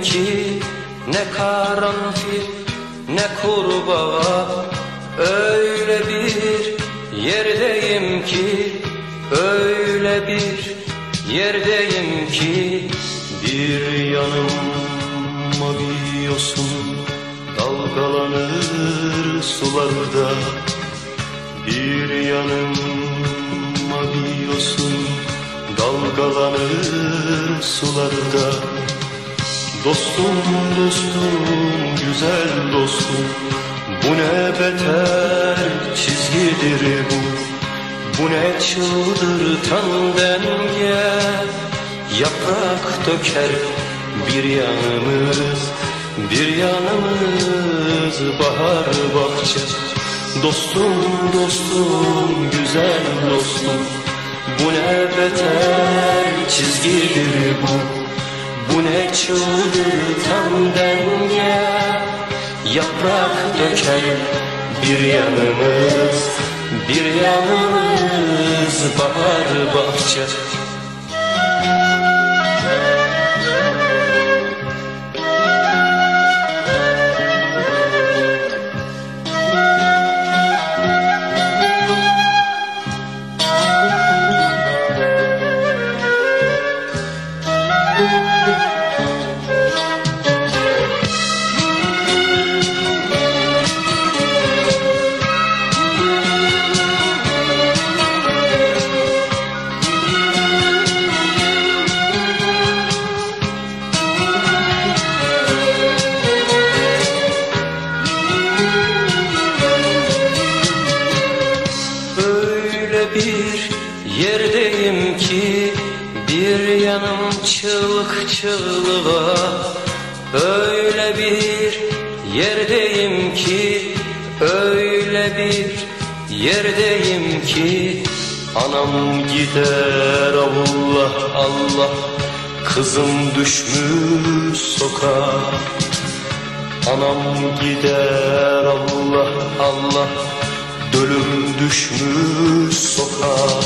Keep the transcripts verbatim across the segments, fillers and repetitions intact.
ki ne karanfil ne kurbağa, öyle bir yerdeyim ki, öyle bir yerdeyim ki, bir yanım mavi yosun dalgalanır sularda, bir yanım mavi yosun dalgalanır sularda. Dostum dostum güzel dostum, bu ne beter çizgidir bu, bu ne çıldırtan denge. Yaprak döker bir yanımız, bir yanımız bahar bahçe. Dostum dostum güzel dostum, bu ne beter çizgidir bu, bu ne çıldırtan denge. Yaprak döker bir yanımız, bir yanımız bahar bahçe. Bir yerdeyim ki, bir yanım çığlık çığlığa, öyle bir yerdeyim ki, öyle bir yerdeyim ki, anam gider Allah Allah, kızım düşmüş sokağa. Anam gider Allah Allah, dölüm düşmüş sokağa.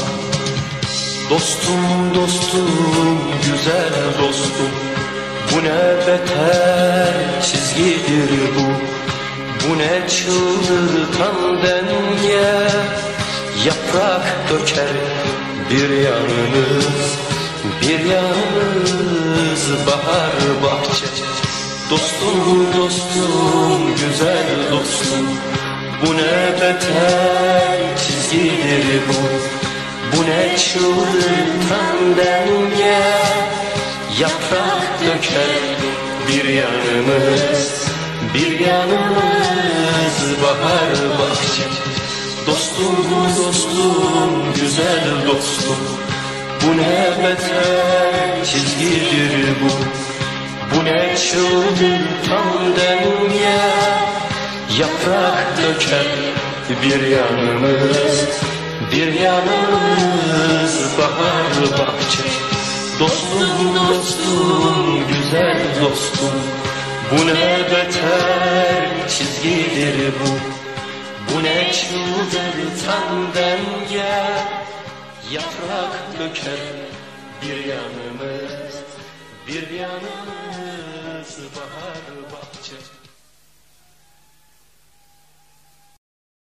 Dostum dostum güzel dostum, bu ne beter çizgidir bu, bu ne çıldırtan denge. Yaprak döker bir yanımız, bir yanımız bahar bahçe. Dostum dostum güzel dostum, bu ne beter çizgidir bu, bu ne çıldırtan denge. Yaprak döker bir yanımız, bir yanımız bahar bahçe. Dostum dostum güzel dostum, bu ne beter çizgidir bu, bu ne çıldırtan denge. Yaprak döker bir yanımız, bir yanımız bahar bahçe. Dostum dostum güzel dostum, bu ne beter çizgidir bu, bu ne çıldırtan denge. Yaprak döker bir yanımız, bir yanımız